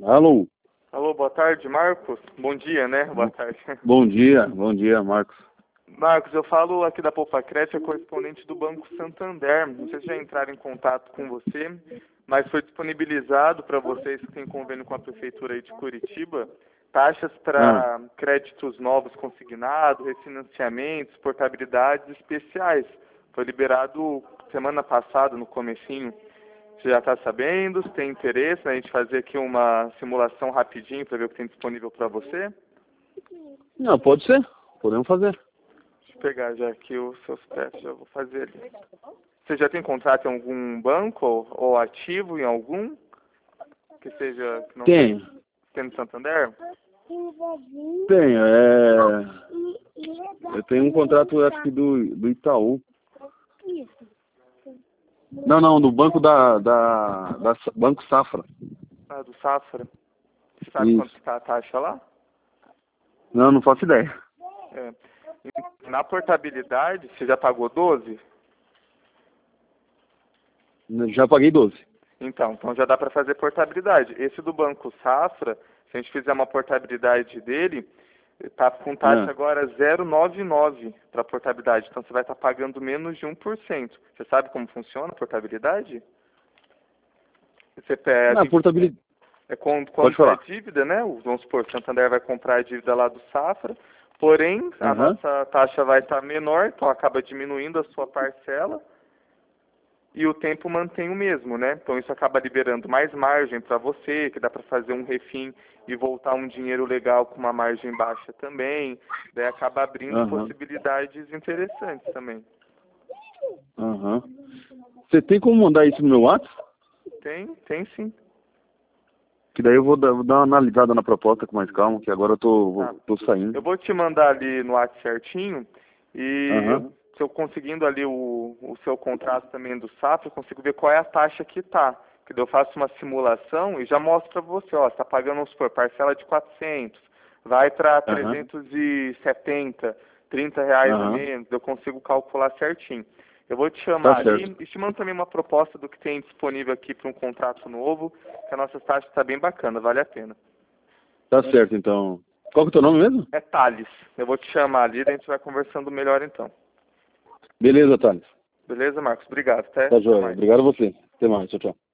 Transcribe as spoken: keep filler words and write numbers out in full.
Alô? Alô, boa tarde, Marcos. Bom dia, né? Boa tarde. Bom dia, bom dia, Marcos. Marcos, eu falo aqui da Poupa Crédito, é correspondente do Banco Santander. Não sei se já entraram em contato com você, mas foi disponibilizado para vocês que têm convênio com a Prefeitura aí de Curitiba, taxas para Ah. créditos novos consignados, refinanciamentos, portabilidades especiais. Foi liberado semana passada, no comecinho. Você já está sabendo? Se tem interesse na gente fazer aqui uma simulação rapidinho para ver o que tem disponível para você? Não, pode ser, podemos fazer. Deixa eu pegar já aqui os seus testes, já vou fazer ali. Você já tem contrato em algum banco ou, ou ativo em algum? Que seja... Que não Tenho. Tem, tem no Santander? Tenho, é... Eu tenho um contrato, acho que do, do Itaú. Não, não, do Banco da... da, da Banco Safra. Ah, do Safra. Você sabe Isso. quanto está a taxa lá? Não, não faço ideia. É. Na portabilidade, você já pagou doze? Já paguei doze. Então, então já dá para fazer portabilidade. Esse do Banco Safra, se a gente fizer uma portabilidade dele, está com taxa Ah. agora zero vírgula noventa e nove para portabilidade. Então você vai estar pagando menos de um por cento. Você sabe como funciona a portabilidade? Você pede... Na portabilidade... É quando, Pode quando é falar. dívida, né? Vamos supor, o Santander vai comprar a dívida lá do Safra, porém a Uhum. nossa taxa vai estar menor, então acaba diminuindo a sua parcela e o tempo mantém o mesmo, né? Então isso acaba liberando mais margem para você, que dá para fazer um refim e voltar um dinheiro legal com uma margem baixa também, daí acaba abrindo Uhum. possibilidades interessantes também. Uhum. Você tem como mandar isso no meu WhatsApp? Tem, tem sim. Que daí eu vou dar, vou dar uma analisada na proposta com mais calma, que agora eu tô, Tá. tô saindo. Eu vou te mandar ali no WhatsApp certinho e Aham. se eu conseguindo ali o, o seu contrato também do Safra, eu consigo ver qual é a taxa que tá. Que daí eu faço uma simulação e já mostro para você, ó, você tá pagando, vamos supor, parcela de quatrocentos, vai para Aham. trezentos e setenta, trinta reais a Aham. menos, eu consigo calcular certinho. Eu vou te chamar Tá ali certo. e te mando também uma proposta do que tem disponível aqui para um contrato novo, que a nossa taxa está bem bacana, vale a pena. Tá certo, então. Qual que é o teu nome mesmo? É Thales. Eu vou te chamar ali e a gente vai conversando melhor então. Beleza, Thales. Beleza, Marcos? Obrigado. Até, Tá até joia. mais. Obrigado a você. Até mais. Tchau, tchau.